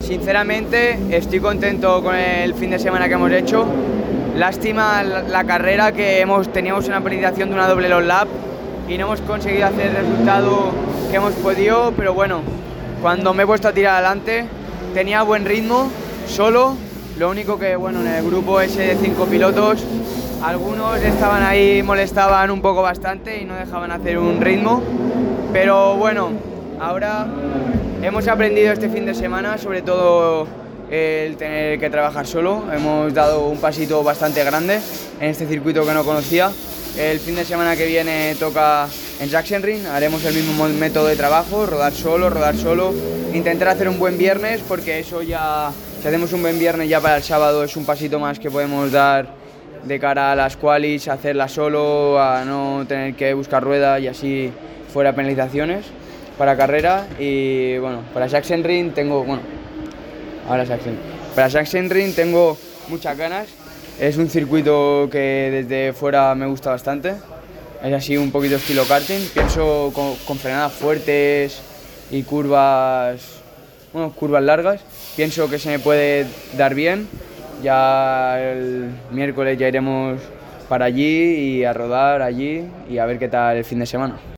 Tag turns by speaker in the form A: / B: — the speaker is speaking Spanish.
A: Sinceramente estoy contento con el fin de semana que hemos hecho. Lástima la carrera, que teníamos una penalización de una doble long lap y no hemos conseguido hacer el resultado que hemos podido, pero bueno, cuando me he puesto a tirar adelante tenía buen ritmo, solo. Lo único que, bueno, en el grupo ese de 5 pilotos, algunos estaban ahí, molestaban un poco bastante y no dejaban hacer un ritmo. Pero bueno, ahora hemos aprendido este fin de semana, sobre todo el tener que trabajar solo. Hemos dado un pasito bastante grande en este circuito que no conocía. El fin de semana que viene toca en Sachsenring, haremos el mismo método de trabajo, rodar solo, intentar hacer un buen viernes, porque eso ya, si hacemos un buen viernes ya para el sábado, es un pasito más que podemos dar de cara a las qualis, hacerlas solo, a no tener que buscar ruedas y así fuera penalizaciones para carrera. Y bueno, para Sachsenring tengo, para Sachsenring tengo muchas ganas. Es un circuito que desde fuera me gusta bastante. Es así un poquito estilo karting. Pienso con frenadas fuertes y curvas largas. Pienso que se me puede dar bien. Ya el miércoles ya iremos para allí y a rodar allí y a ver qué tal el fin de semana.